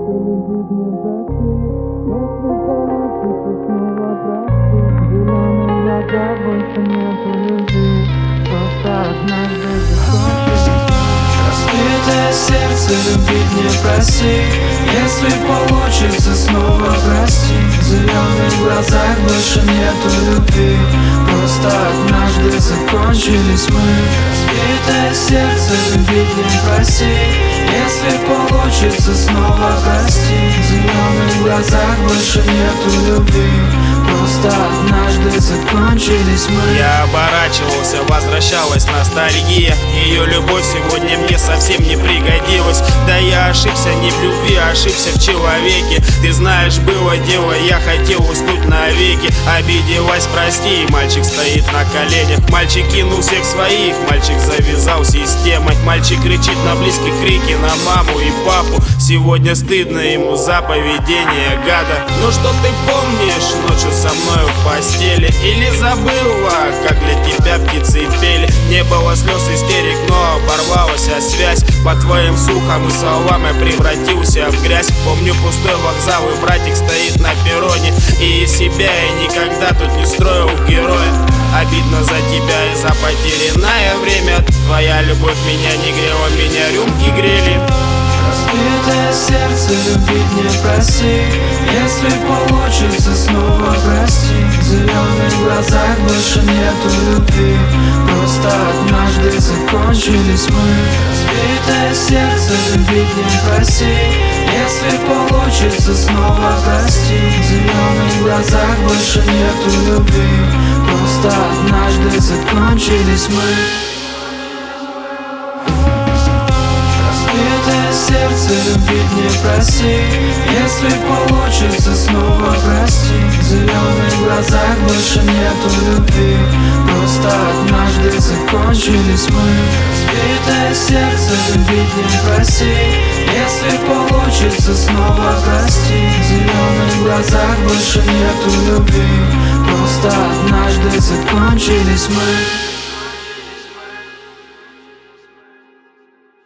любить не проси. Если получится снова прости. В зеленых глазах больше нету любви. Просто однажды закончились. Разбитое сердце любить не проси. Если получится снова прости. В зеленых глазах больше нету любви. Просто однажды закончились мы. Разбитое сердце любить не проси. Если получится снова прости. В зеленых глазах больше нету любви. Просто однажды закончились мы. Я оборачивался, возвращалась ностальгия. Ее любовь сегодня мне совсем не пригодилась. Да я ошибся не в любви, ошибся в человеке. Ты знаешь, было дело, я хотел уснуть навеки. Обиделась, прости, и мальчик стоит на коленях. Мальчик кинул всех своих, мальчик завязал системой. Мальчик кричит на близких крики на маму и папу. Сегодня стыдно ему за поведение гада. Ну что ты помнишь ночью со мною в постели? Или забыла, как для тебя птицы пели? Не было слез, истерик, но оборвалась связь. По твоим слухам и словам я превратился в грязь. Помню пустой вокзал, и братик стоит на перроне. И из себя я никогда тут не строил героя. Обидно за тебя и за потерянное время. Твоя любовь меня не грела, меня рюмки грели. Разбитое сердце любить не проси. Если получится снова прости. В зеленых глазах больше нету любви. Просто однажды закончились мы. Разбитое сердце любить не проси. Если получится снова прости. В зеленых глазах больше нету любви. Просто однажды закончились мы. Разбитое сердце любить не проси. Если получится снова прости. В зеленых глазах больше нету любви. Просто однажды закончились мы. Разбитое сердце любить не проси. Если получится снова прости. В зеленых глазах больше нету любви. Просто однажды закончились мы.